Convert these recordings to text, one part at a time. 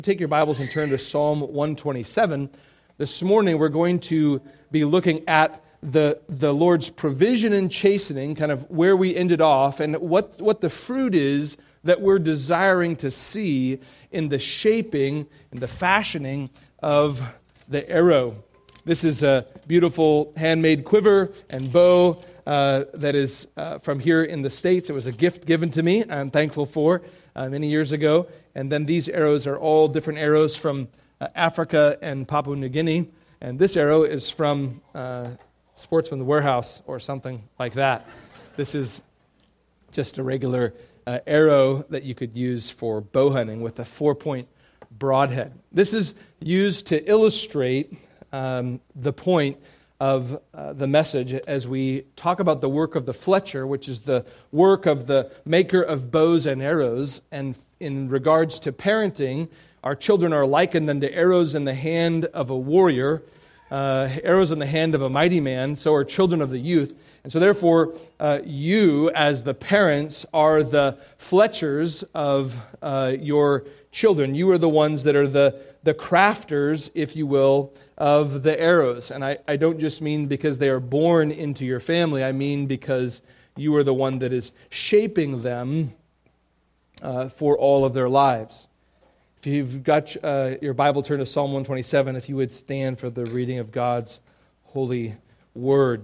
Take your Bibles and turn to Psalm 127. This morning we're going to be looking at the Lord's provision and chastening, kind of where we ended off, and what the fruit is that we're desiring to see in the shaping and the fashioning of the arrow. This is a beautiful handmade quiver and bow that is from here in the States. It was a gift given to me, I'm thankful for, many years ago. And then these arrows are all different arrows from Africa and Papua New Guinea. And this arrow is from Sportsman's Warehouse or something like that. This is just a regular arrow that you could use for bow hunting with a 4-point broadhead. This is used to illustrate the point of the message as we talk about the work of the Fletcher, which is the work of the maker of bows and arrows. And in regards to parenting, our children are likened unto arrows in the hand of a warrior, arrows in the hand of a mighty man, so are children of the youth. And so therefore, you as the parents are the Fletchers of your children. You are the ones that are the crafters, if you will, of the arrows. And I don't just mean because they are born into your family. I mean because you are the one that is shaping them for all of their lives. If you've got your Bible, turn to Psalm 127, if you would stand for the reading of God's holy word.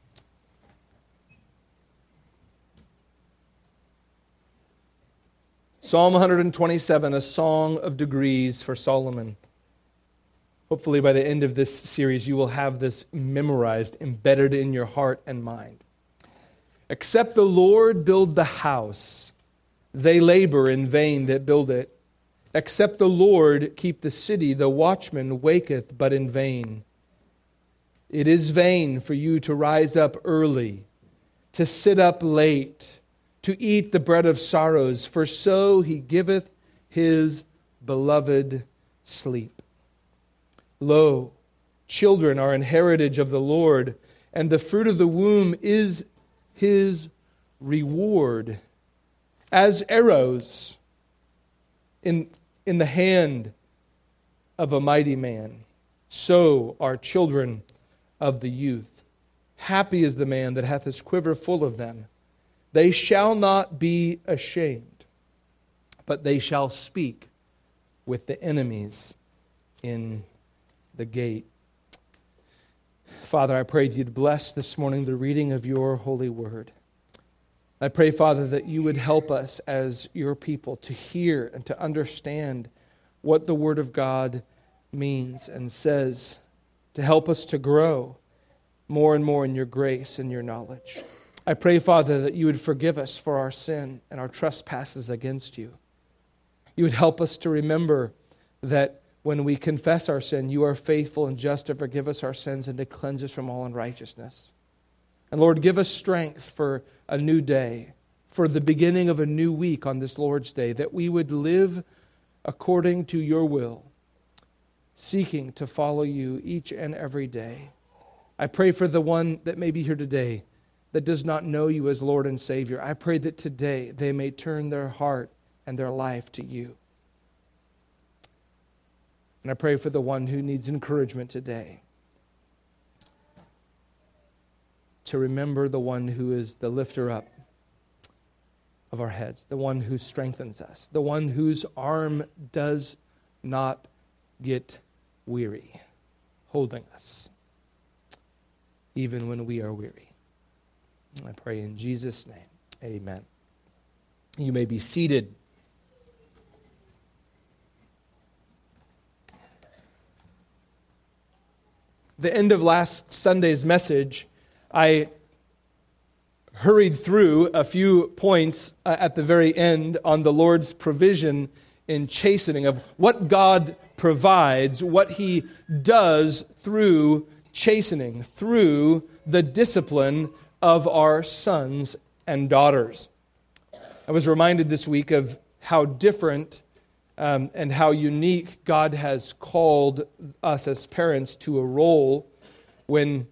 Psalm 127, a song of degrees for Solomon. Hopefully by the end of this series, you will have this memorized, embedded in your heart and mind. Except the Lord build the house, they labor in vain that build it. Except the Lord keep the city, the watchman waketh but in vain. It is vain for you to rise up early, to sit up late, to eat the bread of sorrows, for so he giveth his beloved sleep. Lo, children are an heritage of the Lord, and the fruit of the womb is his reward. As arrows in the hand of a mighty man, so are children of the youth. Happy is the man that hath his quiver full of them. They shall not be ashamed, but they shall speak with the enemies in the gate. Father, I pray you'd bless this morning the reading of your holy word. I pray, Father, that you would help us as your people to hear and to understand what the word of God means and says, to help us to grow more and more in your grace and your knowledge. I pray, Father, that you would forgive us for our sin and our trespasses against you. You would help us to remember that when we confess our sin, you are faithful and just to forgive us our sins and to cleanse us from all unrighteousness. And Lord, give us strength for a new day, for the beginning of a new week on this Lord's Day, that we would live according to your will, seeking to follow you each and every day. I pray for the one that may be here today that does not know you as Lord and Savior. I pray that today they may turn their heart and their life to you. And I pray for the one who needs encouragement today to remember the one who is the lifter up of our heads, the one who strengthens us, the one whose arm does not get weary, holding us, even when we are weary. I pray in Jesus' name, amen. You may be seated. The end of last Sunday's message, I hurried through a few points at the very end on the Lord's provision in chastening, of what God provides, what he does through chastening, through the discipline of our sons and daughters. I was reminded this week of how different and how unique God has called us as parents to a role when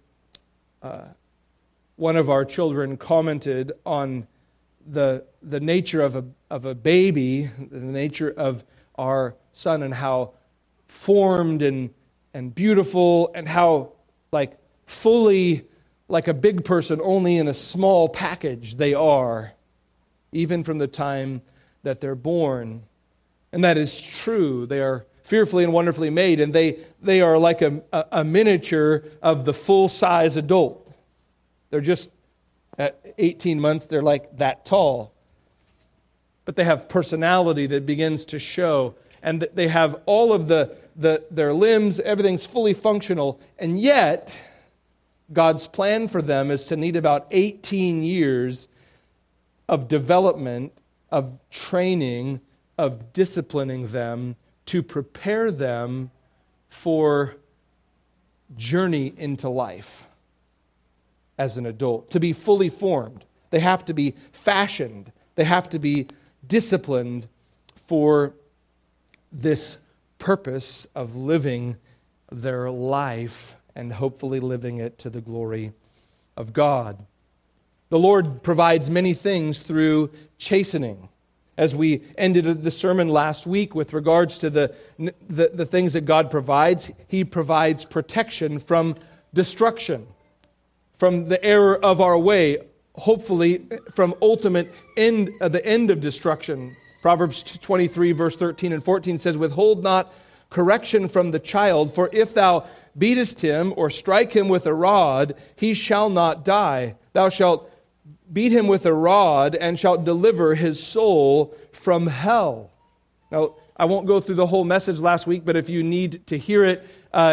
one of our children commented on the nature of a baby, the nature of our son and how formed and beautiful and how like fully like a big person only in a small package they are, even from the time that they're born. And that is true. They are fearfully and wonderfully made, and they are like a miniature of the full-size adult. They're just, at 18 months, they're like that tall. But they have personality that begins to show, and they have all of their limbs, everything's fully functional, and yet God's plan for them is to need about 18 years of development, of training, of disciplining them to prepare them for journey into life as an adult, to be fully formed. They have to be fashioned. They have to be disciplined for this purpose of living their life and hopefully living it to the glory of God. The Lord provides many things through chastening. As we ended the sermon last week with regards to the things that God provides, He provides protection from destruction, from the error of our way, hopefully from ultimate the end of destruction. Proverbs 23, verse 13 and 14 says, "Withhold not correction from the child, for if thou beatest him or strike him with a rod, he shall not die. Thou shalt beat him with a rod and shalt deliver his soul from hell." Now, I won't go through the whole message last week, but if you need to hear it,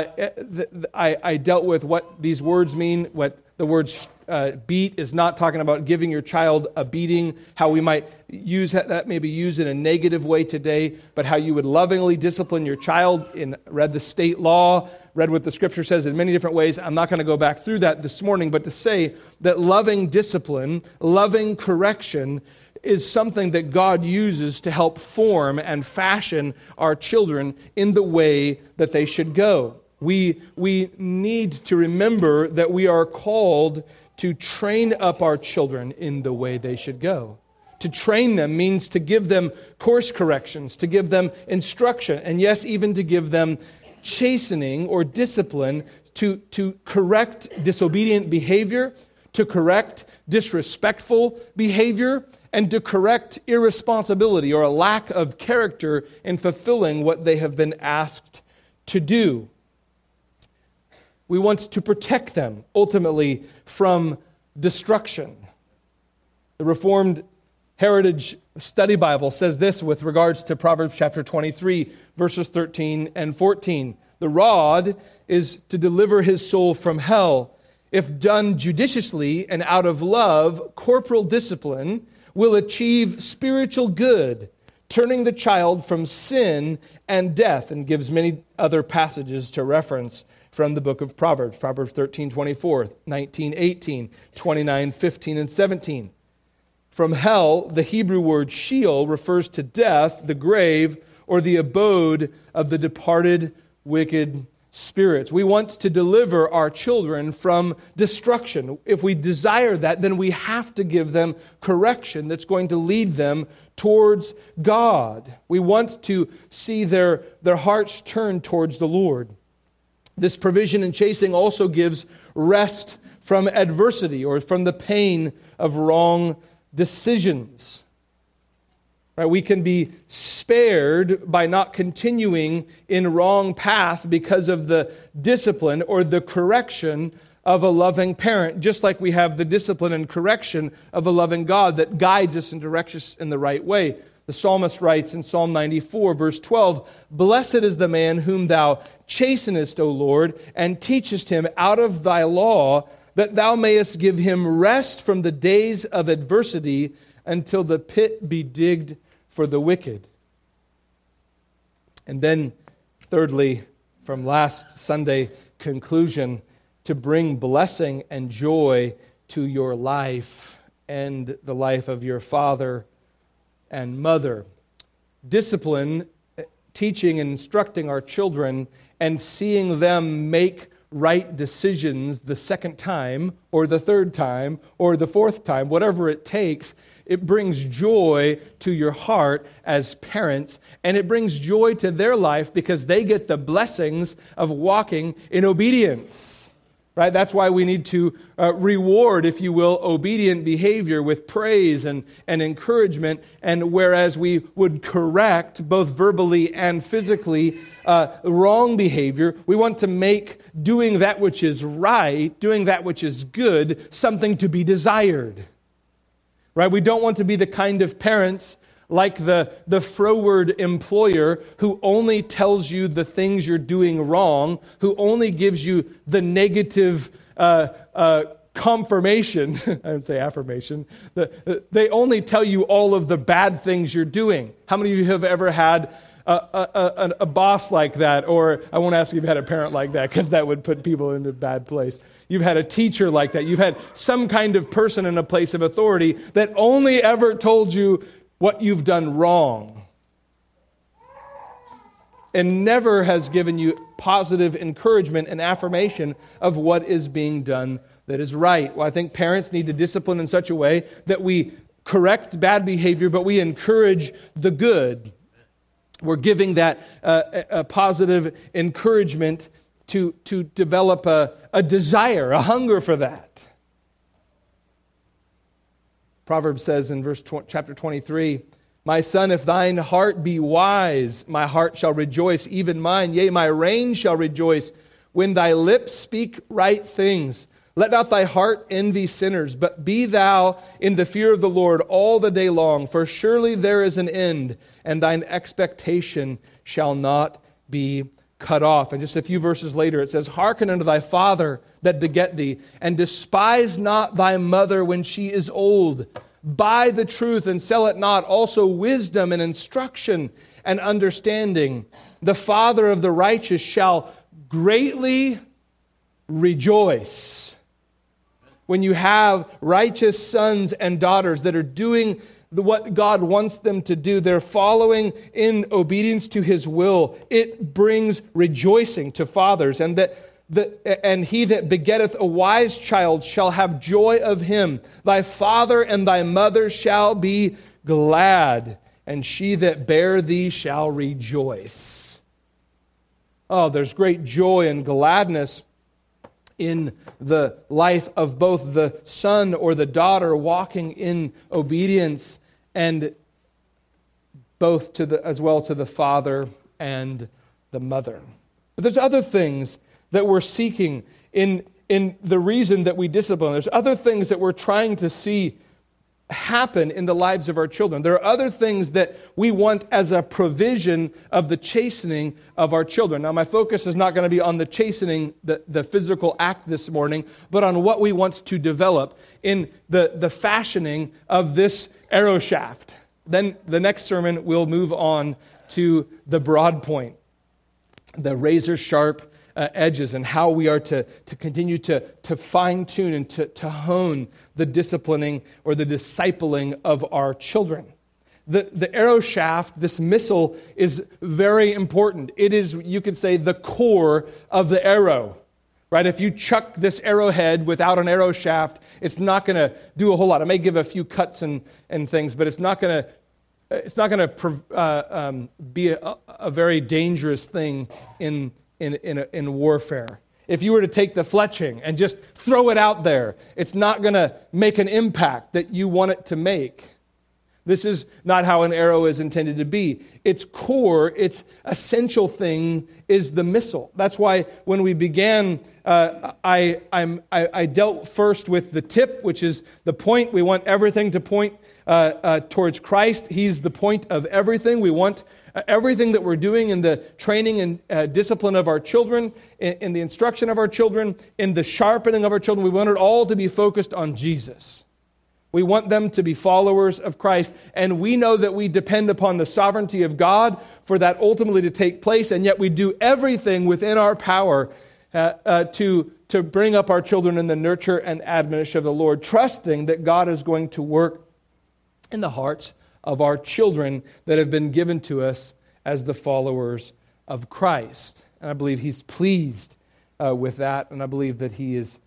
I dealt with what these words mean. What the word beat is not talking about giving your child a beating, how we might use that may be used in a negative way today, but how you would lovingly discipline your child. Read the state law, read what the Scripture says in many different ways. I'm not going to go back through that this morning, but to say that loving discipline, loving correction is something that God uses to help form and fashion our children in the way that they should go. We need to remember that we are called to train up our children in the way they should go. To train them means to give them course corrections, to give them instruction, and yes, even to give them chastening or discipline to correct disobedient behavior, to correct disrespectful behavior, and to correct irresponsibility or a lack of character in fulfilling what they have been asked to do. We want to protect them, ultimately, from destruction. The Reformed Heritage Study Bible says this with regards to Proverbs chapter 23, verses 13 and 14. "The rod is to deliver his soul from hell. If done judiciously and out of love, corporal discipline will achieve spiritual good, turning the child from sin and death," and gives many other passages to reference from the book of Proverbs. Proverbs 13:24, 19:18, 29:15, and 17. From hell, the Hebrew word Sheol refers to death, the grave, or the abode of the departed wicked spirits. We want to deliver our children from destruction. If we desire that, then we have to give them correction that's going to lead them towards God. We want to see their hearts turn towards the Lord. This provision and chastening also gives rest from adversity or from the pain of wrong decisions. Right? We can be spared by not continuing in wrong path because of the discipline or the correction of a loving parent, just like we have the discipline and correction of a loving God that guides us and directs us in the right way. The psalmist writes in Psalm 94, verse 12, "Blessed is the man whom thou chastenest, O Lord, and teachest him out of thy law, that thou mayest give him rest from the days of adversity until the pit be digged for the wicked." And then, thirdly, from last Sunday, conclusion, to bring blessing and joy to your life and the life of your father and mother. Discipline, teaching and instructing our children, and seeing them make right decisions the second time or the third time or the fourth time, whatever it takes, it brings joy to your heart as parents, and it brings joy to their life because they get the blessings of walking in obedience. Right? That's why we need to reward, if you will, obedient behavior with praise and encouragement. And whereas we would correct, both verbally and physically, wrong behavior, we want to make doing that which is right, doing that which is good, something to be desired. Right? We don't want to be the kind of parents like the froward employer who only tells you the things you're doing wrong, who only gives you the negative confirmation, I would say affirmation. They only tell you all of the bad things you're doing. How many of you have ever had a boss like that? Or I won't ask if you've had a parent like that, because that would put people in a bad place. You've had a teacher like that. You've had some kind of person in a place of authority that only ever told you what you've done wrong and never has given you positive encouragement and affirmation of what is being done that is right. Well, I think parents need to discipline in such a way that we correct bad behavior, but we encourage the good. We're giving that a positive encouragement to develop a desire, a hunger for that. Proverbs says in chapter 23, "My son, if thine heart be wise, my heart shall rejoice, even mine, yea, my reign shall rejoice, when thy lips speak right things. Let not thy heart envy sinners, but be thou in the fear of the Lord all the day long, for surely there is an end, and thine expectation shall not be cut off." And just a few verses later it says, "Hearken unto thy father that beget thee, and despise not thy mother when she is old. Buy the truth and sell it not, also wisdom and instruction and understanding. The father of the righteous shall greatly rejoice." When you have righteous sons and daughters that are doing what God wants them to do, they're following in obedience to His will, it brings rejoicing to fathers. And he that begetteth a wise child shall have joy of him. Thy father and thy mother shall be glad, and she that bare thee shall rejoice. Oh, there's great joy and gladness in the life of both the son or the daughter walking in obedience, and both as well to the father and the mother. But there's other things that we're seeking in the reason that we discipline. There's other things that we're trying to see happen in the lives of our children. There are other things that we want as a provision of the chastening of our children. Now, my focus is not going to be on the chastening, the physical act this morning, but on what we want to develop in the fashioning of this arrow shaft. Then the next sermon, we'll move on to the broad point, the razor-sharp edges, and how we are to continue to fine-tune and to hone the disciplining or the discipling of our children. The arrow shaft, this missile, is very important. It is, you could say, the core of the arrow. Right? If you chuck this arrowhead without an arrow shaft, it's not going to do a whole lot. It may give a few cuts and things, but it's not going to be a very dangerous thing in warfare. If you were to take the fletching and just throw it out there, it's not going to make an impact that you want it to make. This is not how an arrow is intended to be. Its core, its essential thing is the missile. That's why when we began, I dealt first with the tip, which is the point. We want everything to point towards Christ. He's the point of everything. We want everything that we're doing in the training and discipline of our children, in the instruction of our children, in the sharpening of our children. We want it all to be focused on Jesus. We want them to be followers of Christ, and we know that we depend upon the sovereignty of God for that ultimately to take place, and yet we do everything within our power to bring up our children in the nurture and admonition of the Lord, trusting that God is going to work in the hearts of our children that have been given to us as the followers of Christ. And I believe He's pleased with that, and I believe that He is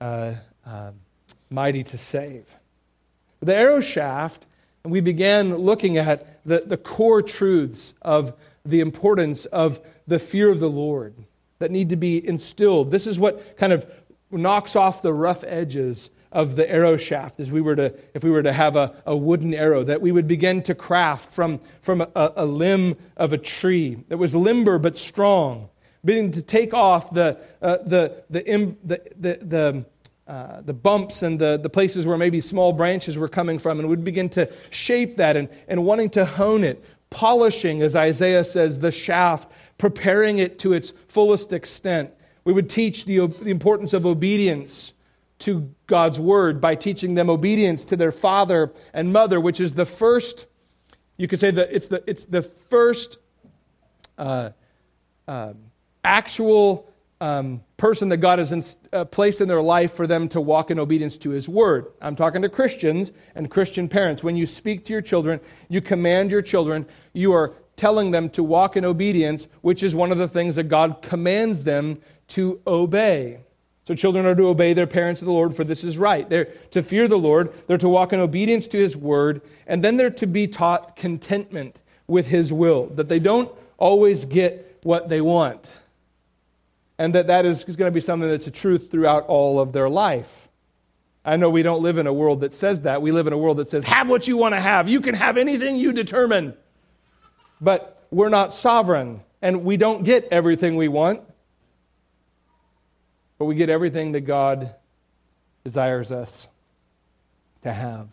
mighty to save. The arrow shaft, and we began looking at the core truths of the importance of the fear of the Lord that need to be instilled. This is what kind of knocks off the rough edges of the arrow shaft if we were to have a wooden arrow that we would begin to craft from a limb of a tree that was limber but strong, beginning to take off the bumps and the places where maybe small branches were coming from, and would begin to shape that and wanting to hone it, polishing, as Isaiah says, the shaft, preparing it to its fullest extent. We would teach the importance of obedience to God's word by teaching them obedience to their father and mother, which is the first, you could say that it's the first actual person that God has placed in their life for them to walk in obedience to His word. I'm talking to Christians and Christian parents. When you speak to your children, you command your children, you are telling them to walk in obedience, which is one of the things that God commands them to obey. So children are to obey their parents of the Lord, for this is right. They're to fear the Lord, they're to walk in obedience to His word, and then they're to be taught contentment with His will, that they don't always get what they want. And that is going to be something that's a truth throughout all of their life. I know we don't live in a world that says that. We live in a world that says, have what you want to have. You can have anything you determine. But we're not sovereign, and we don't get everything we want. But we get everything that God desires us to have.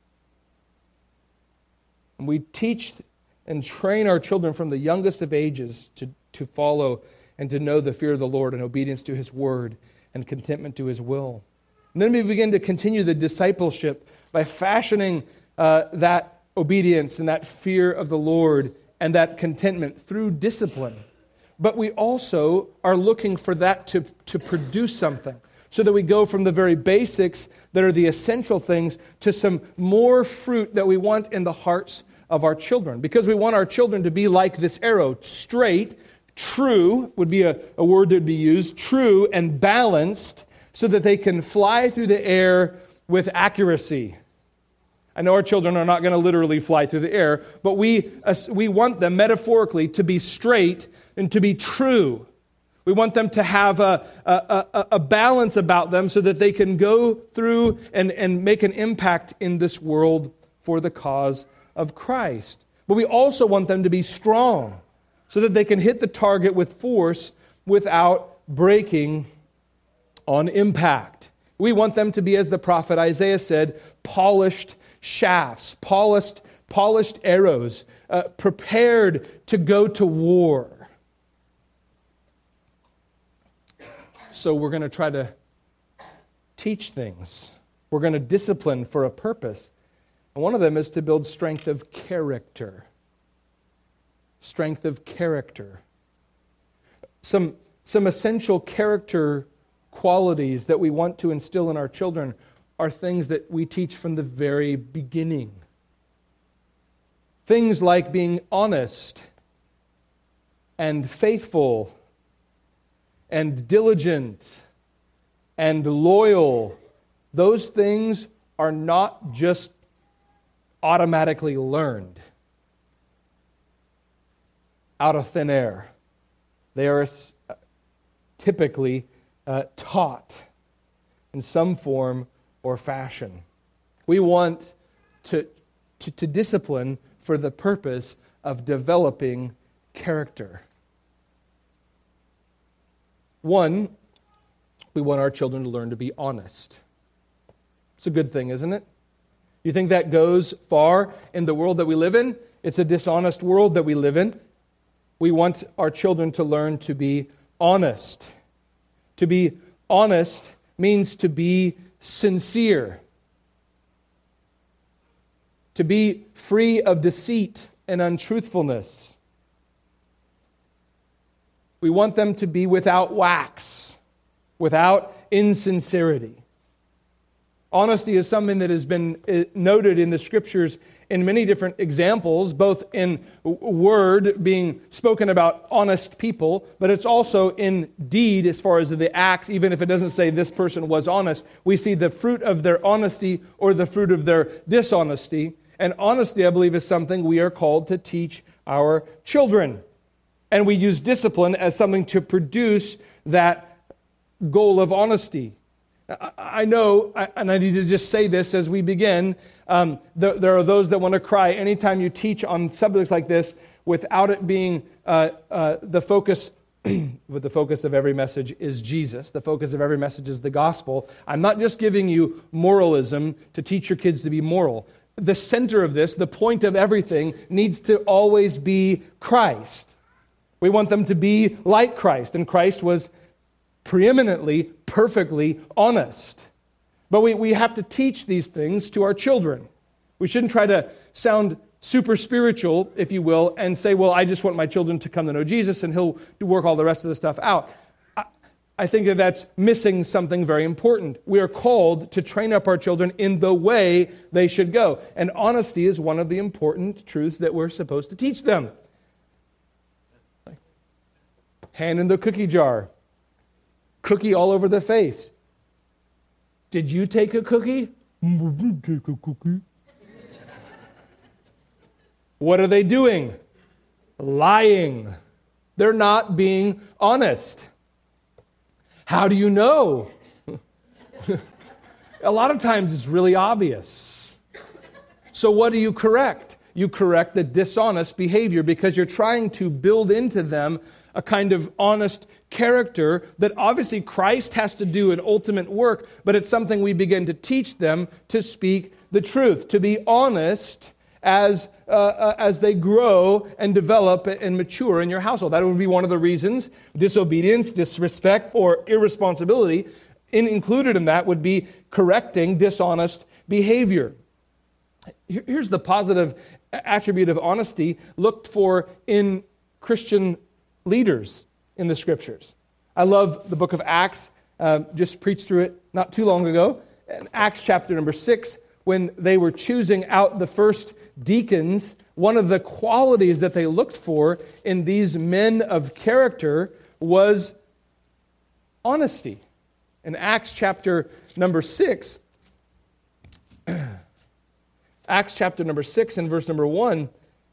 And we teach and train our children from the youngest of ages to follow and to know the fear of the Lord and obedience to His word and contentment to His will. And then we begin to continue the discipleship by fashioning that obedience and that fear of the Lord and that contentment through discipline. But we also are looking for that to produce something, so that we go from the very basics that are the essential things to some more fruit that we want in the hearts of our children. Because we want our children to be like this arrow, straight, true would be a word that would be used, true and balanced, so that they can fly through the air with accuracy. I know our children are not going to literally fly through the air, but we want them metaphorically to be straight and to be true. We want them to have a balance about them so that they can go through and make an impact in this world for the cause of Christ. But we also want them to be strong so that they can hit the target with force without breaking on impact. We want them to be, as the prophet Isaiah said, polished shafts, polished arrows, prepared to go to war. So we're going to try to teach things. We're going to discipline for a purpose. And one of them is to build strength of character. Strength of character. Some essential character qualities that we want to instill in our children are things that we teach from the very beginning. Things like being honest and faithful and diligent and loyal. Those things are not just automatically learned out of thin air. They are typically taught in some form or fashion. We want to discipline for the purpose of developing character. One, we want our children to learn to be honest. It's a good thing, isn't it? You think that goes far in the world that we live in? It's a dishonest world that we live in. We want our children to learn to be honest. To be honest means to be sincere. To be free of deceit and untruthfulness. We want them to be without wax, without insincerity. Honesty is something that has been noted in the Scriptures in many different examples, both in word being spoken about honest people, but it's also in deed as far as the acts. Even if it doesn't say this person was honest, we see the fruit of their honesty or the fruit of their dishonesty. And honesty, I believe, is something we are called to teach our children. And we use discipline as something to produce that goal of honesty. I know, and I need to just say this as we begin, there are those that want to cry anytime you teach on subjects like this without it being the focus. But the focus of every message is Jesus. The focus of every message is the gospel. I'm not just giving you moralism to teach your kids to be moral. The center of this, the point of everything, needs to always be Christ. We want them to be like Christ, and Christ was preeminently, perfectly honest. But we have to teach these things to our children. We shouldn't try to sound super spiritual, if you will, and say, well, I just want my children to come to know Jesus and he'll work all the rest of the stuff out. I think that that's missing something very important. We are called to train up our children in the way they should go. And honesty is one of the important truths that we're supposed to teach them. Hand in the cookie jar. Cookie all over the face. Did you take a cookie? I didn't take a cookie. What are they doing? Lying. They're not being honest. How do you know? A lot of times it's really obvious. So what do you correct? You correct the dishonest behavior because you're trying to build into them a kind of honest character that obviously Christ has to do an ultimate work, but it's something we begin to teach them to speak the truth, to be honest as they grow and develop and mature in your household. That would be one of the reasons. Disobedience, disrespect, or irresponsibility, included in that would be correcting dishonest behavior. Here's the positive attribute of honesty looked for in Christian leaders in the Scriptures. I love the book of Acts. Just preached through it not too long ago. In Acts chapter number 6, when they were choosing out the first deacons, one of the qualities that they looked for in these men of character was honesty. In Acts chapter number 6, Acts chapter number 6 and verse number 1,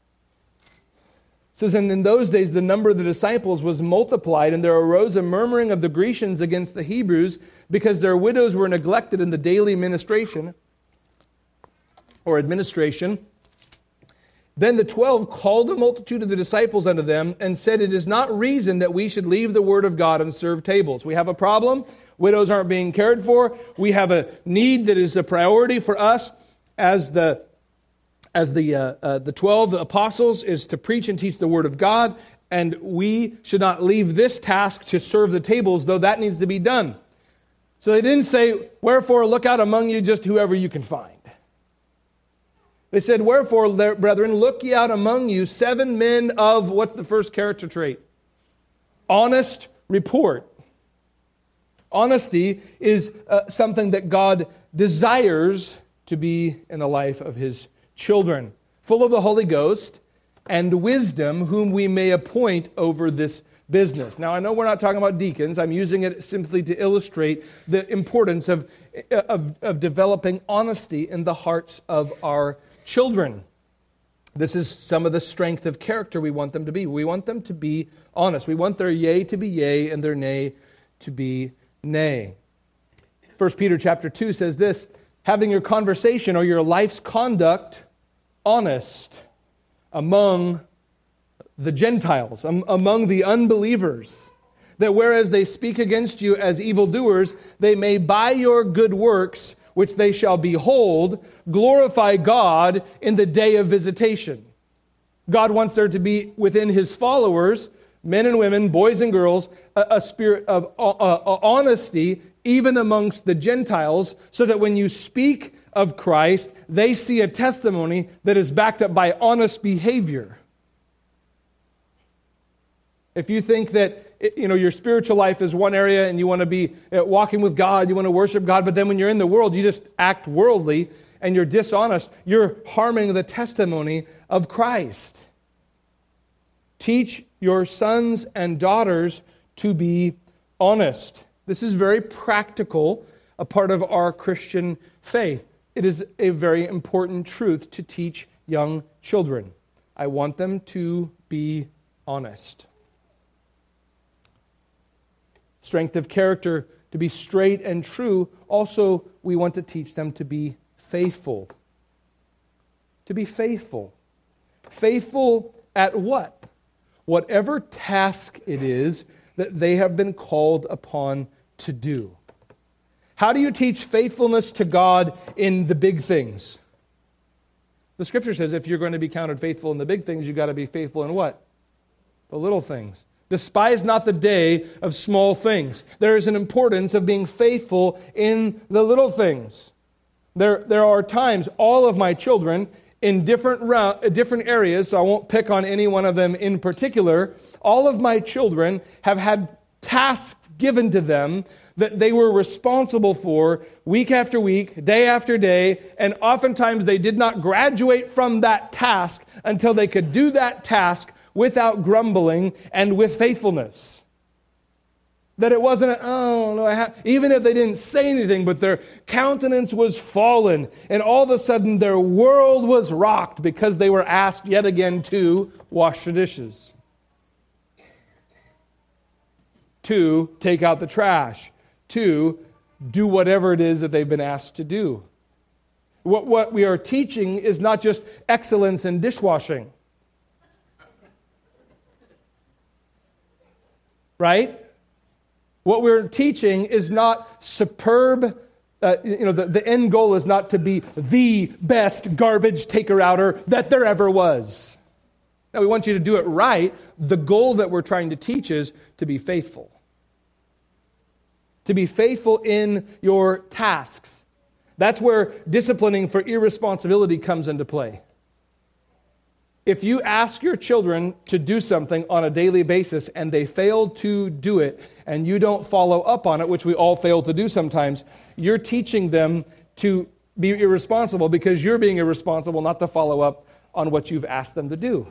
says, and in those days the number of the disciples was multiplied, and there arose a murmuring of the Grecians against the Hebrews, because their widows were neglected in the daily administration. Then the 12 called the multitude of the disciples unto them, and said, it is not reason that we should leave the word of God and serve tables. We have a problem. Widows aren't being cared for. We have a need that is a priority for us as the 12 apostles is to preach and teach the Word of God, and we should not leave this task to serve the tables, though that needs to be done. So they didn't say, wherefore look out among you just whoever you can find. They said, wherefore, brethren, look ye out among you 7 men of, what's the first character trait? Honest report. Honesty is something that God desires to be in the life of His children, full of the Holy Ghost and wisdom, whom we may appoint over this business. Now, I know we're not talking about deacons. I'm using it simply to illustrate the importance of developing honesty in the hearts of our children. This is some of the strength of character we want them to be. We want them to be honest. We want their yea to be yea and their nay to be nay. 1 Peter chapter 2 says this, having your conversation or your life's conduct honest among the Gentiles, among the unbelievers, that whereas they speak against you as evildoers, they may by your good works, which they shall behold, glorify God in the day of visitation. God wants there to be within His followers, men and women, boys and girls, a spirit of honesty, even amongst the Gentiles, so that when you speak of Christ, they see a testimony that is backed up by honest behavior. If you think that your spiritual life is one area and you want to be walking with God, you want to worship God, but then when you're in the world, you just act worldly and you're dishonest, you're harming the testimony of Christ. Teach your sons and daughters to be honest. This is very practical, a part of our Christian faith. It is a very important truth to teach young children. I want them to be honest. Strength of character, to be straight and true. Also, we want to teach them to be faithful. To be faithful. Faithful at what? Whatever task it is that they have been called upon to do. How do you teach faithfulness to God in the big things? The Scripture says if you're going to be counted faithful in the big things, you've got to be faithful in what? The little things. Despise not the day of small things. There is an importance of being faithful in the little things. There are times, all of my children, in different areas, so I won't pick on any one of them in particular, all of my children have had tasks given to them that they were responsible for week after week, day after day, and oftentimes they did not graduate from that task until they could do that task without grumbling and with faithfulness. That it wasn't, even if they didn't say anything, but their countenance was fallen, and all of a sudden their world was rocked because they were asked yet again to wash the dishes, to take out the trash, to do whatever it is that they've been asked to do. What we are teaching is not just excellence in dishwashing. Right? What we're teaching is not superb. The end goal is not to be the best garbage taker-outer that there ever was. Now, we want you to do it right. The goal that we're trying to teach is to be faithful. To be faithful in your tasks. That's where disciplining for irresponsibility comes into play. If you ask your children to do something on a daily basis and they fail to do it and you don't follow up on it, which we all fail to do sometimes, you're teaching them to be irresponsible because you're being irresponsible not to follow up on what you've asked them to do.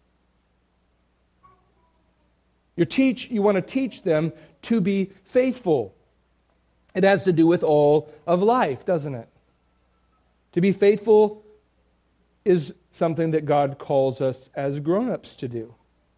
You want to teach them to be faithful. It has to do with all of life, doesn't it? To be faithful is something that God calls us as grown-ups to do.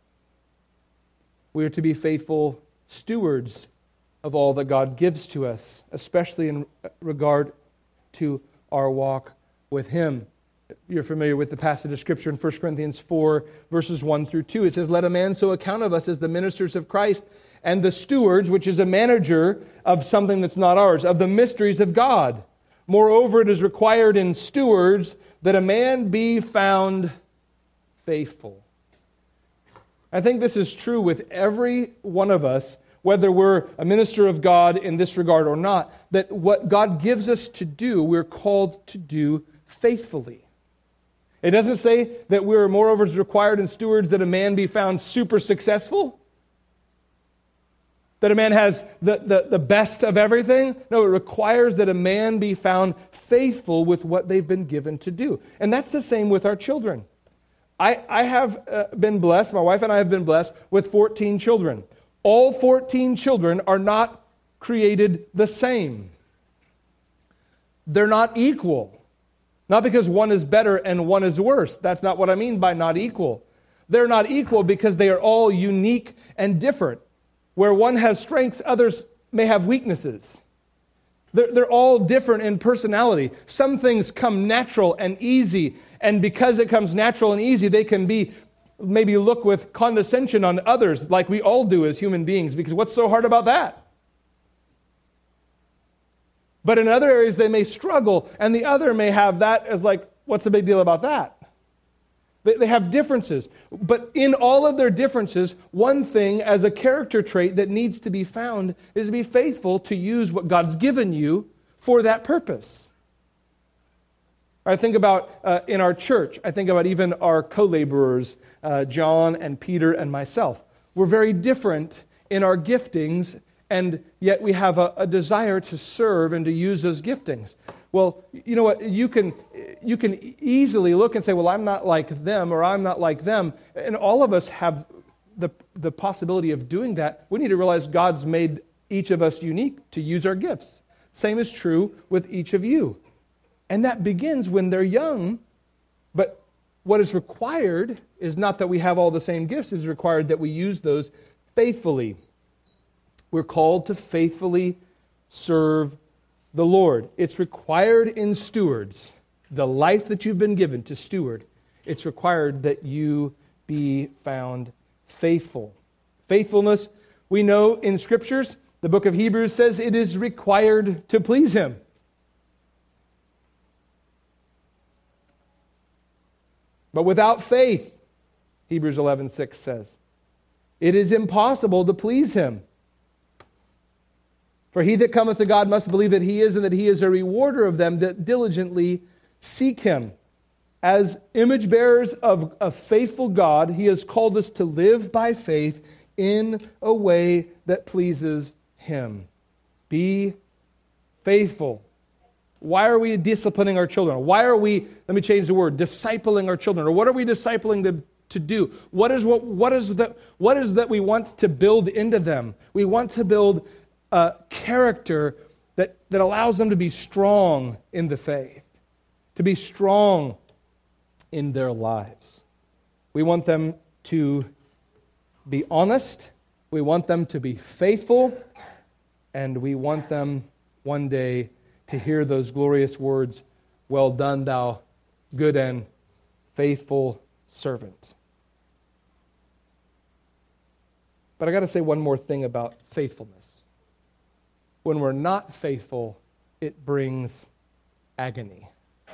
We are to be faithful stewards of all that God gives to us, especially in regard to our walk with Him. You're familiar with the passage of Scripture in 1 Corinthians 4, verses 1 through 2. It says, "Let a man so account of us as the ministers of Christ and the stewards," which is a manager of something that's not ours, "of the mysteries of God. Moreover, it is required in stewards that a man be found faithful." I think this is true with every one of us, whether we're a minister of God in this regard or not, that what God gives us to do, we're called to do faithfully. It doesn't say that we're moreover is required in stewards that a man be found super successful, that a man has the best of everything. No, it requires that a man be found faithful with what they've been given to do. And that's the same with our children. I have been blessed, my wife and I have been blessed with 14 children. All 14 children are not created the same. They're not equal. Not because one is better and one is worse. That's not what I mean by not equal. They're not equal because they are all unique and different. Where one has strengths, others may have weaknesses. They're all different in personality. Some things come natural and easy, and because it comes natural and easy, they can be maybe look with condescension on others, like we all do as human beings, because what's so hard about that? But in other areas, they may struggle, and the other may have that as like, what's the big deal about that? They have differences. But in all of their differences, one thing as a character trait that needs to be found is to be faithful to use what God's given you for that purpose. I think about in our church, I think about even our co-laborers, John and Peter and myself. We're very different in our giftings, and yet we have a desire to serve and to use those giftings. Well, you know what? You can easily look and say, well, I'm not like them, or I'm not like them. And all of us have the possibility of doing that. We need to realize God's made each of us unique to use our gifts. Same is true with each of you. And that begins when they're young. But what is required is not that we have all the same gifts. It's required that we use those faithfully. We're called to faithfully serve the Lord. It's required in stewards, the life that you've been given to steward. It's required that you be found faithful. Faithfulness, we know in Scriptures, the book of Hebrews says it is required to please Him. But without faith, Hebrews 11:6 says, it is impossible to please Him. For he that cometh to God must believe that He is, and that He is a rewarder of them that diligently seek Him. As image bearers of a faithful God, He has called us to live by faith in a way that pleases Him. Be faithful. Why are we disciplining our children? Why are we, let me change the word, discipling our children? Or what are we discipling to do? What is that we want to build into them? We want to build a character that allows them to be strong in the faith, to be strong in their lives. We want them to be honest. We want them to be faithful. And we want them one day to hear those glorious words, well done, thou good and faithful servant. But I got to say one more thing about faithfulness. When we're not faithful, it brings agony.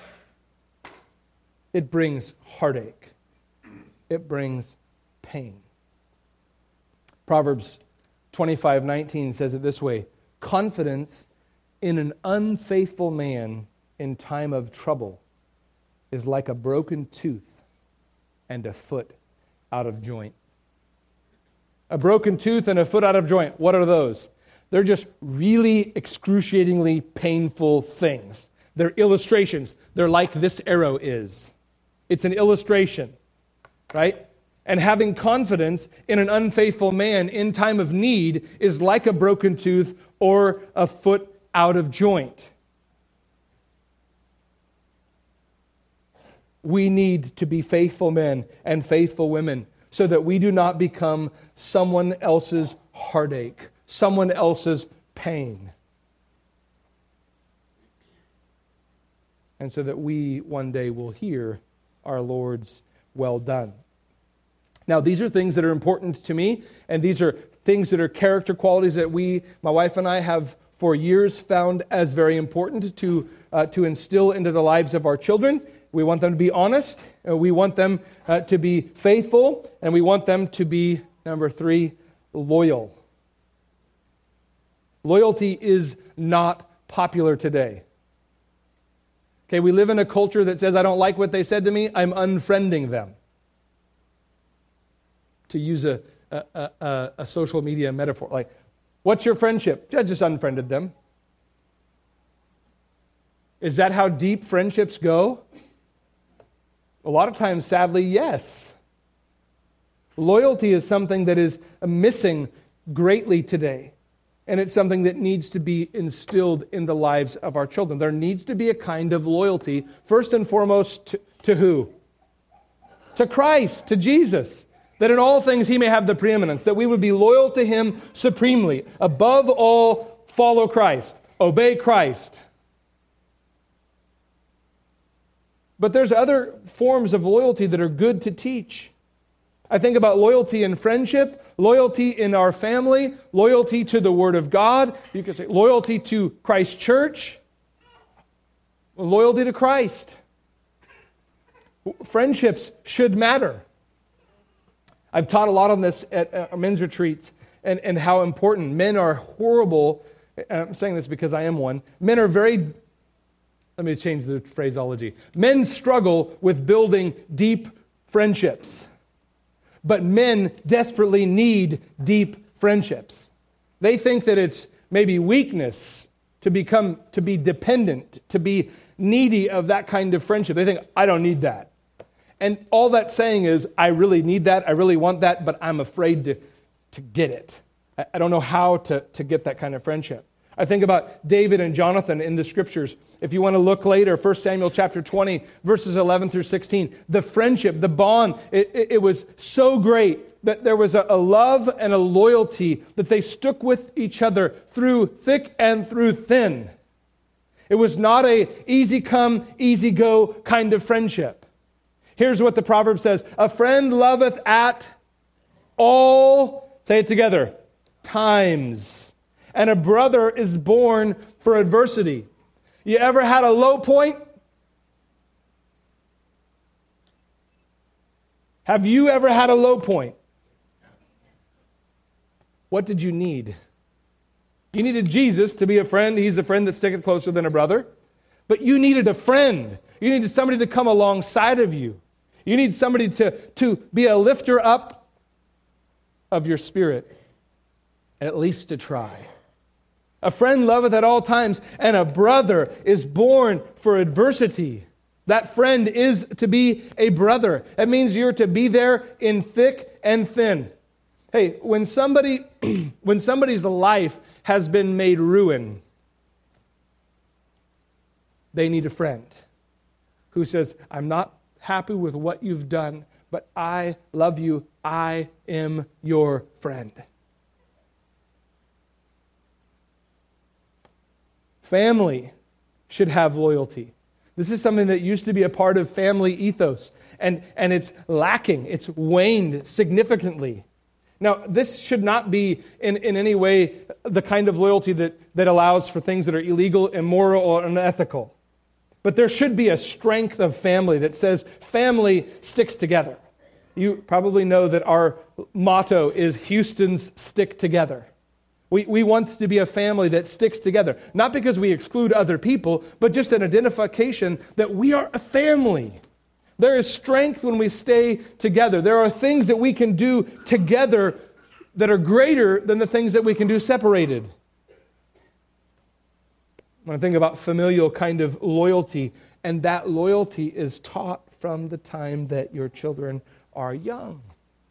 It brings heartache. It brings pain. Proverbs 25:19 says it this way, confidence in an unfaithful man in time of trouble is like a broken tooth and a foot out of joint. A broken tooth and a foot out of joint, what are those? They're just really excruciatingly painful things. They're illustrations. They're like this arrow is. It's an illustration, right? And having confidence in an unfaithful man in time of need is like a broken tooth or a foot out of joint. We need to be faithful men and faithful women so that we do not become someone else's heartache, someone else's pain. And so that we one day will hear our Lord's well done. Now, these are things that are important to me, and these are things that are character qualities that my wife and I have for years found as very important to instill into the lives of our children. We want them to be honest, we want them to be faithful, and we want them to be, number 3, loyal. Loyalty is not popular today. Okay, we live in a culture that says, I don't like what they said to me, I'm unfriending them. To use a social media metaphor. Like, what's your friendship? I just unfriended them. Is that how deep friendships go? A lot of times, sadly, yes. Loyalty is something that is missing greatly today. And it's something that needs to be instilled in the lives of our children. There needs to be a kind of loyalty, first and foremost, to who? To Christ, to Jesus. That in all things He may have the preeminence, that we would be loyal to Him supremely. Above all, follow Christ, obey Christ. But there's other forms of loyalty that are good to teach. I think about loyalty in friendship, loyalty in our family, loyalty to the Word of God. You could say loyalty to Christ Church, loyalty to Christ. Friendships should matter. I've taught a lot on this at men's retreats and how important. Men are horrible. I'm saying this because I am one. Men are very, let me change the phraseology. Men struggle with building deep friendships. But men desperately need deep friendships. They think that it's maybe weakness to be dependent, to be needy of that kind of friendship. They think, I don't need that. And all that's saying is, I really need that, I really want that, but I'm afraid to get it. I don't know how to get that kind of friendship. I think about David and Jonathan in the scriptures. If you want to look later, 1 Samuel chapter 20, verses 11 through 16, the friendship, the bond, it was so great that there was a love and a loyalty that they stuck with each other through thick and through thin. It was not a easy come, easy go kind of friendship. Here's what the proverb says: a friend loveth at all, say it together, times. And a brother is born for adversity. You ever had a low point? Have you ever had a low point? What did you need? You needed Jesus to be a friend. He's a friend that sticketh closer than a brother. But you needed a friend. You needed somebody to come alongside of you. You need somebody to be a lifter up of your spirit, at least to try. A friend loveth at all times, and a brother is born for adversity. That friend is to be a brother. It means you're to be there in thick and thin. Hey, when somebody's life has been made ruin, they need a friend who says, I'm not happy with what you've done, but I love you. I am your friend. Family should have loyalty. This is something that used to be a part of family ethos, and it's lacking. It's waned significantly. Now, this should not be in any way the kind of loyalty that allows for things that are illegal, immoral, or unethical. But there should be a strength of family that says family sticks together. You probably know that our motto is Houston's Stick Together. We want to be a family that sticks together, not because we exclude other people, but just an identification that we are a family. There is strength when we stay together. There are things that we can do together that are greater than the things that we can do separated. When I think about familial kind of loyalty, and that loyalty is taught from the time that your children are young.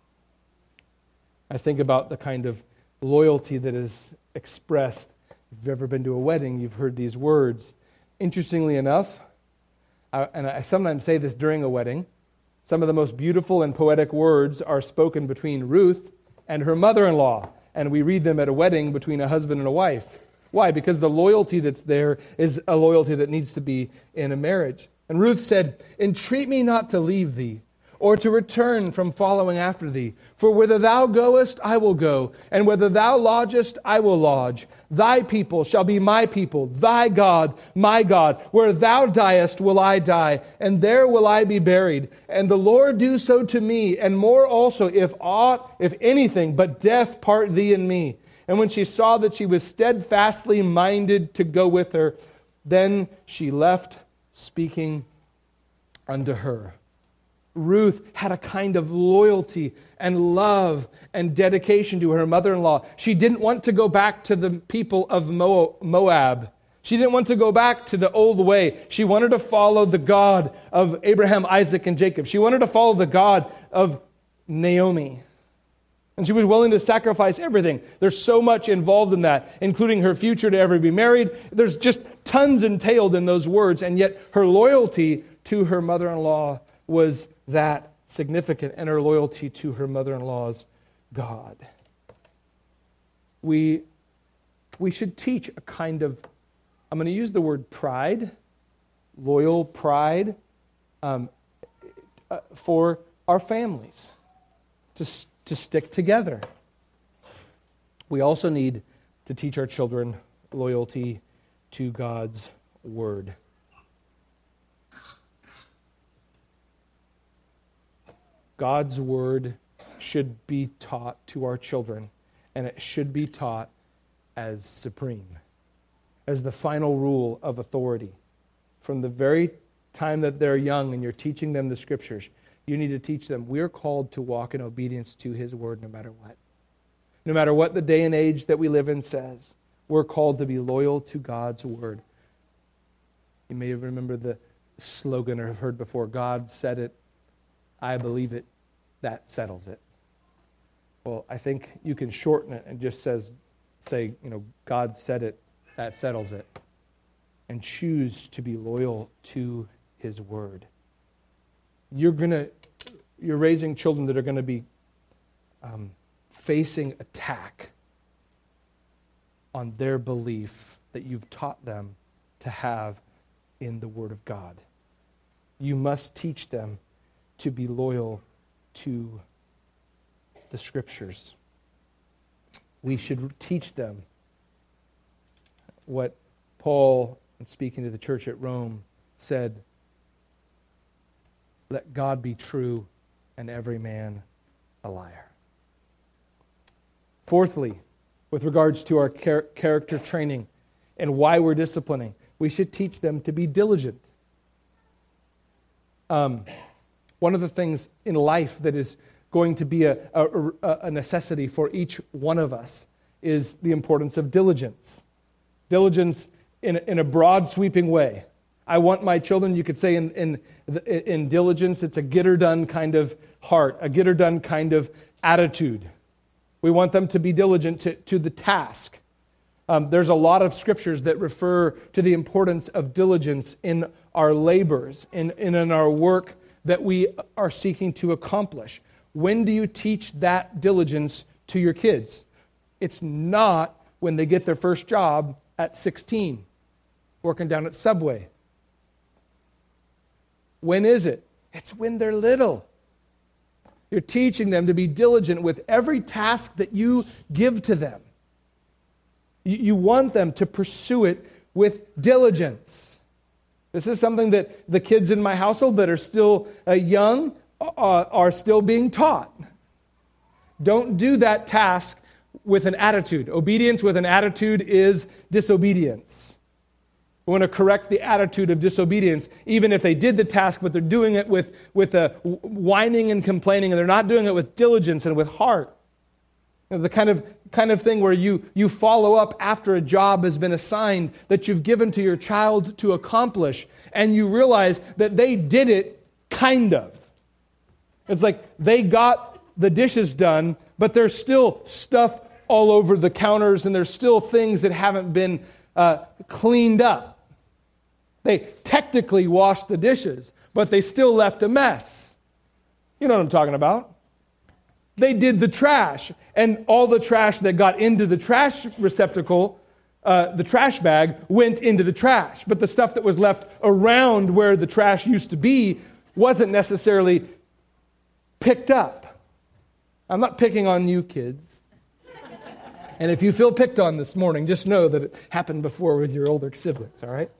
I think about the kind of loyalty that is expressed. If you've ever been to a wedding, you've heard these words. Interestingly enough, and I sometimes say this during a wedding, some of the most beautiful and poetic words are spoken between Ruth and her mother-in-law, and we read them at a wedding between a husband and a wife. Why? Because the loyalty that's there is a loyalty that needs to be in a marriage. And Ruth said, entreat me not to leave thee, or to return from following after thee. For whither thou goest, I will go, and whither thou lodgest, I will lodge. Thy people shall be my people, thy God, my God. Where thou diest will I die, and there will I be buried. And the Lord do so to me, and more also, if anything, but death part thee and me. And when she saw that she was steadfastly minded to go with her, then she left, speaking unto her. Ruth had a kind of loyalty and love and dedication to her mother-in-law. She didn't want to go back to the people of Moab. She didn't want to go back to the old way. She wanted to follow the God of Abraham, Isaac, and Jacob. She wanted to follow the God of Naomi. And she was willing to sacrifice everything. There's so much involved in that, including her future to ever be married. There's just tons entailed in those words, and yet her loyalty to her mother-in-law was that significant, and her loyalty to her mother-in-law's God. We should teach a kind of, I'm going to use the word pride, loyal pride, for our families to stick together. We also need to teach our children loyalty to God's word. God's word should be taught to our children, and it should be taught as supreme, as the final rule of authority. From the very time that they're young and you're teaching them the scriptures, You need to teach them we're called to walk in obedience to His word no matter what. No matter what the day and age that we live in says, we're called to be loyal to God's word. You may remember the slogan or have heard before, God said it, I believe it, that settles it. Well, I think you can shorten it and just say, God said it, that settles it. And choose to be loyal to His word. You're raising children that are going to be facing attack on their belief that you've taught them to have in the Word of God. You must teach them to be loyal to the Scriptures. We should teach them what Paul, in speaking to the church at Rome, said, let God be true and every man a liar. Fourthly, with regards to our character training and why we're disciplining, we should teach them to be diligent. One of the things in life that is going to be a necessity for each one of us is the importance of diligence. Diligence in a broad, sweeping way. I want my children, you could say in diligence, it's a get-her-done kind of heart, a get-her-done kind of attitude. We want them to be diligent to the task. There's a lot of scriptures that refer to the importance of diligence in our labors, in our work that we are seeking to accomplish. When do you teach that diligence to your kids? It's not when they get their first job at 16, working down at Subway. When is it? It's when they're little. You're teaching them to be diligent with every task that you give to them. You want them to pursue it with diligence. This is something that the kids in my household that are still young are still being taught. Don't do that task with an attitude. Obedience with an attitude is disobedience. We want to correct the attitude of disobedience, even if they did the task, but they're doing it with a whining and complaining, and they're not doing it with diligence and with heart. The kind of thing where you follow up after a job has been assigned that you've given to your child to accomplish, and you realize that they did it kind of. It's like they got the dishes done, but there's still stuff all over the counters, and there's still things that haven't been cleaned up. They technically washed the dishes, but they still left a mess. You know what I'm talking about. They did the trash, and all the trash that got into the trash receptacle, the trash bag, went into the trash. But the stuff that was left around where the trash used to be wasn't necessarily picked up. I'm not picking on you kids. And if you feel picked on this morning, just know that it happened before with your older siblings, all right?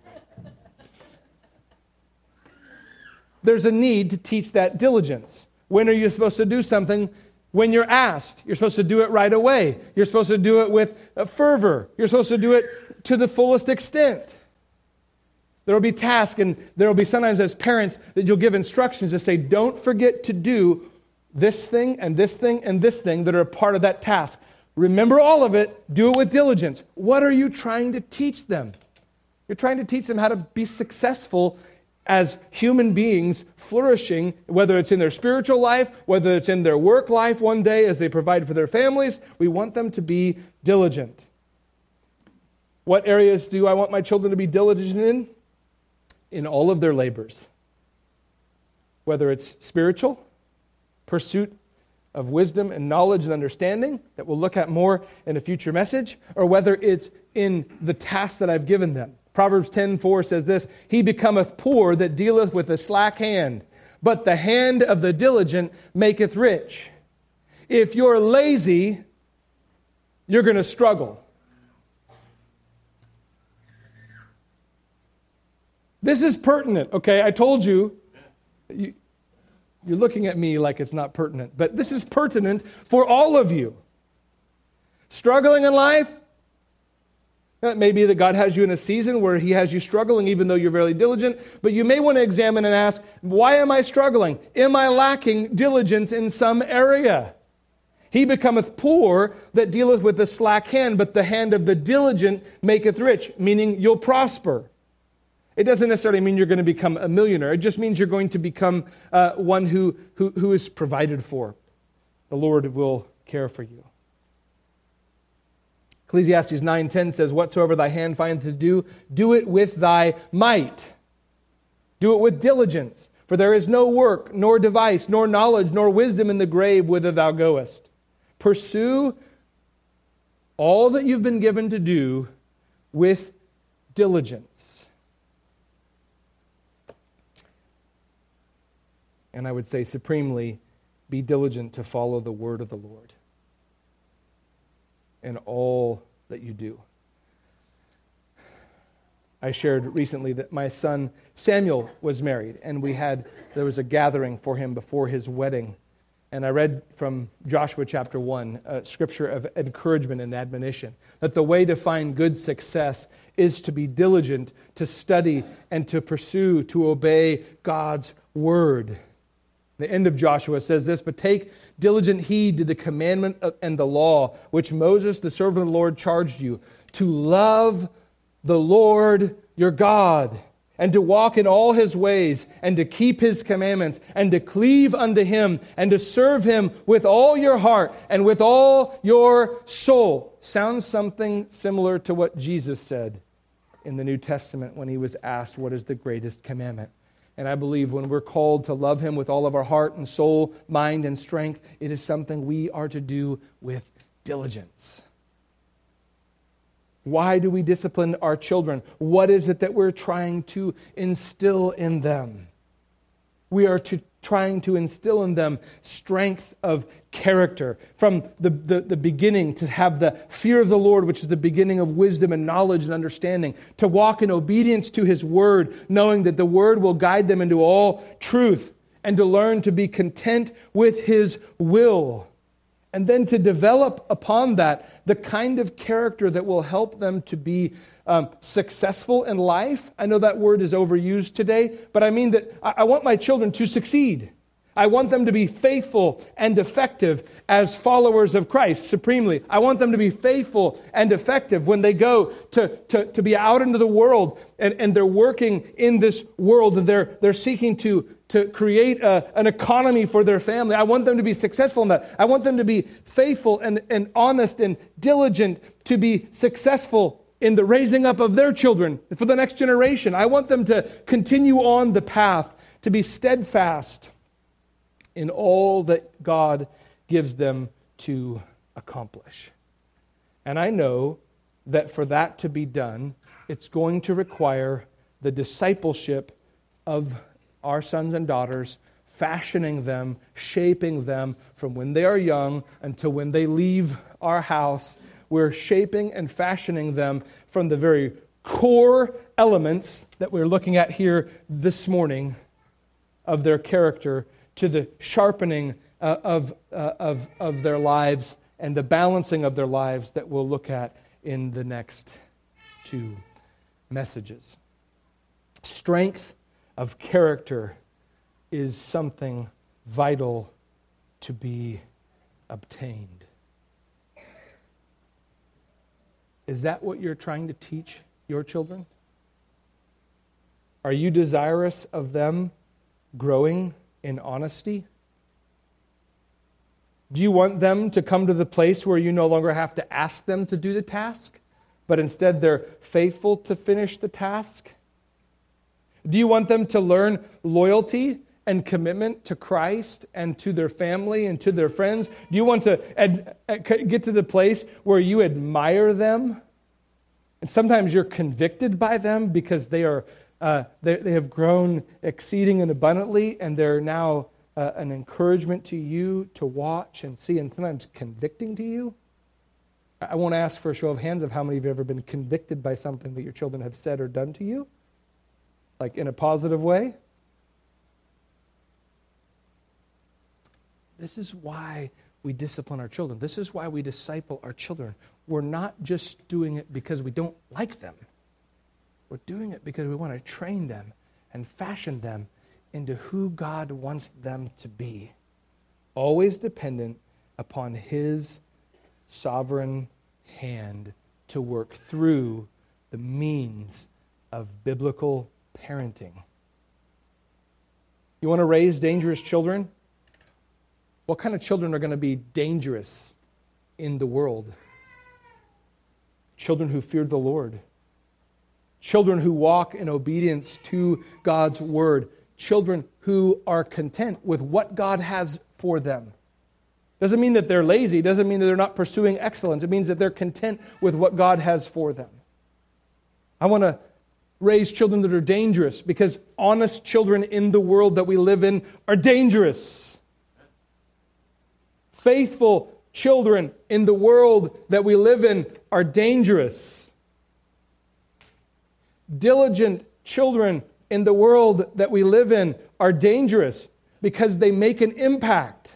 There's a need to teach that diligence. When are you supposed to do something? When you're asked. You're supposed to do it right away. You're supposed to do it with fervor. You're supposed to do it to the fullest extent. There will be tasks, and there will be sometimes as parents that you'll give instructions to say, don't forget to do this thing and this thing and this thing that are a part of that task. Remember all of it. Do it with diligence. What are you trying to teach them? You're trying to teach them how to be successful as human beings, flourishing, whether it's in their spiritual life, whether it's in their work life one day as they provide for their families. We want them to be diligent. What areas do I want my children to be diligent in? In all of their labors. Whether it's spiritual, pursuit of wisdom and knowledge and understanding, that we'll look at more in a future message, or whether it's in the task that I've given them. Proverbs 10:4 says this, he becometh poor that dealeth with a slack hand, but the hand of the diligent maketh rich. If you're lazy, you're going to struggle. This is pertinent, okay? I told you, you're looking at me like it's not pertinent, but this is pertinent for all of you. Struggling in life, It may be that God has you in a season where He has you struggling even though you're very diligent, but you may want to examine and ask, why am I struggling? Am I lacking diligence in some area? He becometh poor that dealeth with the slack hand, but the hand of the diligent maketh rich, meaning you'll prosper. It doesn't necessarily mean you're going to become a millionaire. It just means you're going to become one who is provided for. The Lord will care for you. Ecclesiastes 9:10 says, whatsoever thy hand findeth to do, do it with thy might. Do it with diligence. For there is no work, nor device, nor knowledge, nor wisdom in the grave whither thou goest. Pursue all that you've been given to do with diligence. And I would say supremely, be diligent to follow the word of the Lord in all that you do. I shared recently that my son Samuel was married, and there was a gathering for him before his wedding. And I read from Joshua chapter 1, a scripture of encouragement and admonition, that the way to find good success is to be diligent, to study, and to pursue, to obey God's word. The end of Joshua says this, but take diligent heed to the commandment and the law, which Moses, the servant of the Lord, charged you, to love the Lord your God, and to walk in all His ways, and to keep His commandments, and to cleave unto Him, and to serve Him with all your heart, and with all your soul. Sounds something similar to what Jesus said in the New Testament when He was asked, what is the greatest commandment? And I believe when we're called to love Him with all of our heart and soul, mind and strength, it is something we are to do with diligence. Why do we discipline our children? What is it that we're trying to instill in them? We are trying to instill in them strength of character. From the beginning, to have the fear of the Lord, which is the beginning of wisdom and knowledge and understanding. To walk in obedience to His word, knowing that the word will guide them into all truth. And to learn to be content with His will. And then to develop upon that the kind of character that will help them to be successful in life. I know that word is overused today, but I mean that I want my children to succeed. I want them to be faithful and effective as followers of Christ supremely. I want them to be faithful and effective when they go to be out into the world and they're working in this world and they're seeking to create an economy for their family. I want them to be successful in that. I want them to be faithful and honest and diligent to be successful in the raising up of their children for the next generation. I want them to continue on the path, to be steadfast in all that God gives them to accomplish. And I know that for that to be done, it's going to require the discipleship of our sons and daughters, fashioning them, shaping them from when they are young until when they leave our house. We're shaping and fashioning them from the very core elements that we're looking at here this morning of their character to the sharpening of their lives and the balancing of their lives that we'll look at in the next two messages. Strength of character is something vital to be obtained. Is that what you're trying to teach your children? Are you desirous of them growing in honesty? Do you want them to come to the place where you no longer have to ask them to do the task, but instead they're faithful to finish the task? Do you want them to learn loyalty and commitment to Christ and to their family and to their friends? Do you want to get to the place where you admire them? And sometimes you're convicted by them because they have grown exceeding and abundantly, and they're now an encouragement to you to watch and see, and sometimes convicting to you. I won't ask for a show of hands of how many of you have ever been convicted by something that your children have said or done to you, like in a positive way. This is why we discipline our children. This is why we disciple our children. We're not just doing it because we don't like them. We're doing it because we want to train them and fashion them into who God wants them to be. Always dependent upon His sovereign hand to work through the means of biblical parenting. You want to raise dangerous children? What kind of children are going to be dangerous in the world? Children who fear the Lord. Children who walk in obedience to God's word. Children who are content with what God has for them. Doesn't mean that they're lazy. Doesn't mean that they're not pursuing excellence. It means that they're content with what God has for them. I want to raise children that are dangerous because honest children in the world that we live in are dangerous. Faithful children in the world that we live in are dangerous. Diligent children in the world that we live in are dangerous because they make an impact.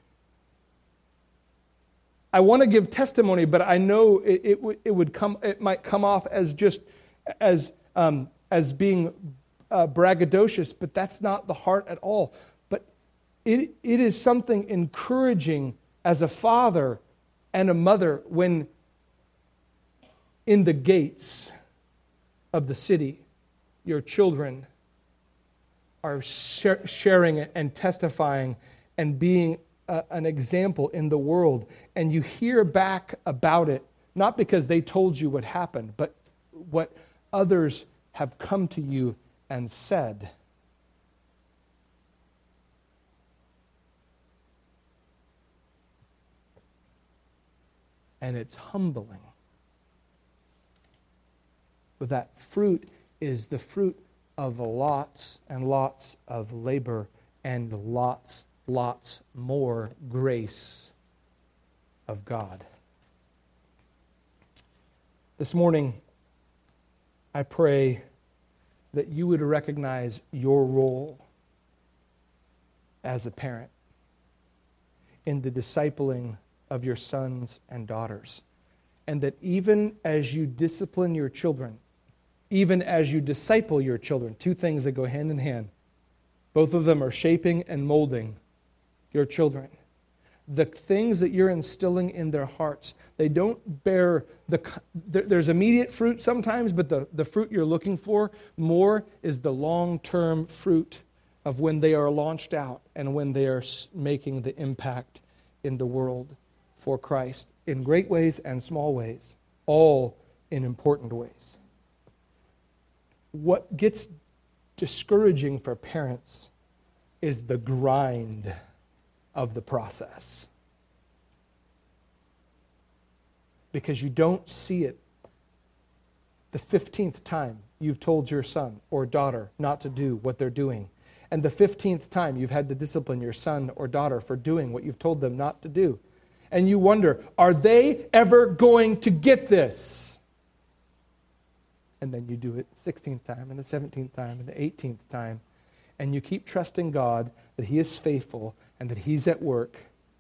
I want to give testimony, but I know it might come off as just as being braggadocious, but that's not the heart at all. But it is something encouraging as a father and a mother when in the gates of the city, your children are sharing it and testifying and being an example in the world. And you hear back about it, not because they told you what happened, but what others have come to you and said. And it's humbling. But that fruit is the fruit of lots and lots of labor and lots more grace of God. This morning, I pray that you would recognize your role as a parent in the discipling of your sons and daughters. And that even as you discipline your children, even as you disciple your children, two things that go hand in hand, both of them are shaping and molding your children. The things that you're instilling in their hearts, they don't bear there's immediate fruit sometimes, but the fruit you're looking for more is the long-term fruit of when they are launched out and when they are making the impact in the world for Christ in great ways and small ways, all in important ways. What gets discouraging for parents is the grind of the process. Because you don't see it the 15th time you've told your son or daughter not to do what they're doing, and the 15th time you've had to discipline your son or daughter for doing what you've told them not to do. And you wonder, are they ever going to get this? And then you do it the 16th time and the 17th time and the 18th time. And you keep trusting God that He is faithful and that He's at work.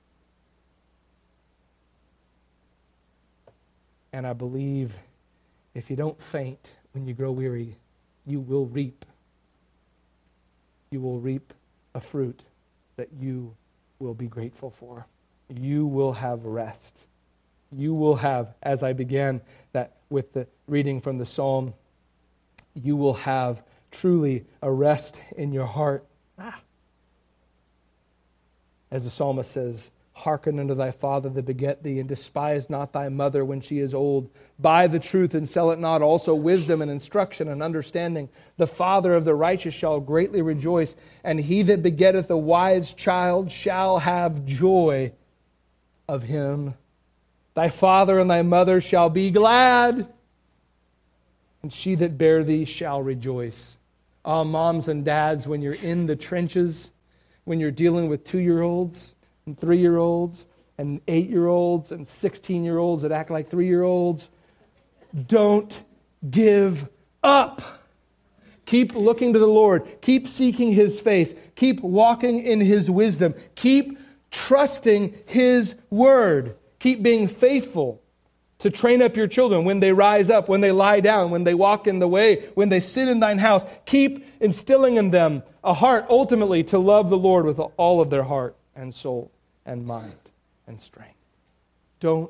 And I believe if you don't faint when you grow weary, you will reap. You will reap a fruit that you will be grateful for. You will have rest. You will have, as I began that with the reading from the Psalm, you will have truly a rest in your heart. As the psalmist says, hearken unto thy father that beget thee, and despise not thy mother when she is old. Buy the truth and sell it not, also wisdom and instruction and understanding. The father of the righteous shall greatly rejoice, and he that begetteth a wise child shall have joy of him. Thy father and thy mother shall be glad, and she that bare thee shall rejoice. Oh, moms and dads, when you're in the trenches, when you're dealing with 2-year-olds and 3-year-olds and 8-year-olds and 16-year-olds that act like 3-year-olds, don't give up. Keep looking to the Lord. Keep seeking His face. Keep walking in His wisdom. Keep trusting His word. Keep being faithful to train up your children when they rise up, when they lie down, when they walk in the way, when they sit in thine house. Keep instilling in them a heart ultimately to love the Lord with all of their heart and soul and mind and strength. Don't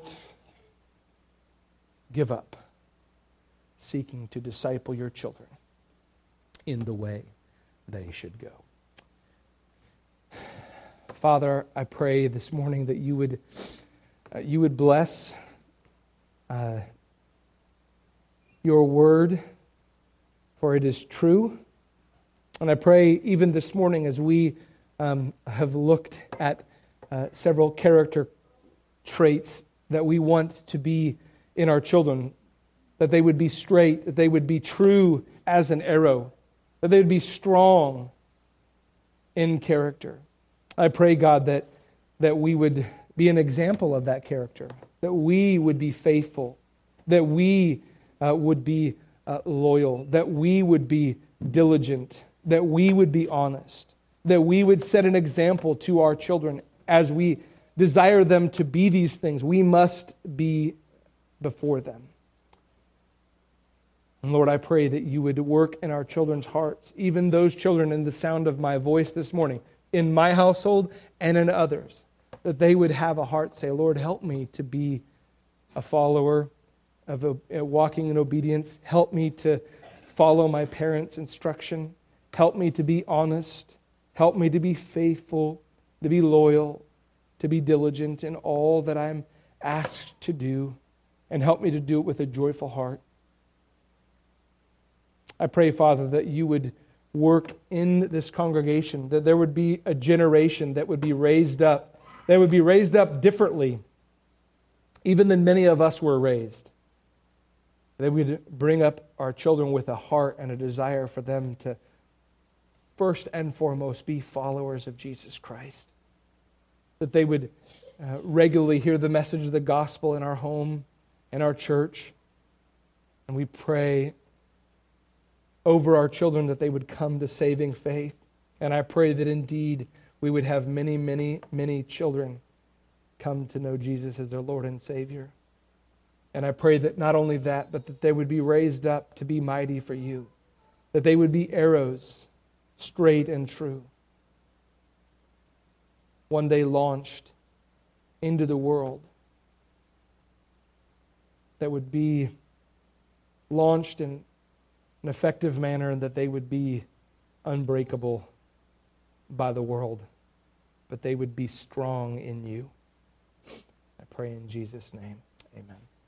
give up seeking to disciple your children in the way they should go. Father, I pray this morning that you would bless your word, for it is true. And I pray even this morning as we have looked at several character traits that we want to be in our children, that they would be straight, that they would be true as an arrow, that they would be strong in character. I pray, God, that we would be an example of that character, that we would be faithful, that we would be loyal, that we would be diligent, that we would be honest, that we would set an example to our children as we desire them to be these things. We must be before them. And Lord, I pray that you would work in our children's hearts, even those children in the sound of my voice this morning, in my household and in others, that they would have a heart say, Lord, help me to be a follower of walking in obedience. Help me to follow my parents' instruction. Help me to be honest. Help me to be faithful, to be loyal, to be diligent in all that I'm asked to do, and help me to do it with a joyful heart. I pray, Father, that you would work in this congregation, that there would be a generation that would be raised up, that would be raised up differently, even than many of us were raised. That we would bring up our children with a heart and a desire for them to first and foremost be followers of Jesus Christ. That they would regularly hear the message of the gospel in our home, in our church. And we pray over our children that they would come to saving faith. And I pray that indeed we would have many, many, many children come to know Jesus as their Lord and Savior. And I pray that not only that, but that they would be raised up to be mighty for you. That they would be arrows, straight and true. One day launched into the world. That would be launched in an effective manner, and that they would be unbreakable by the world, but they would be strong in you. I pray in Jesus' name, amen.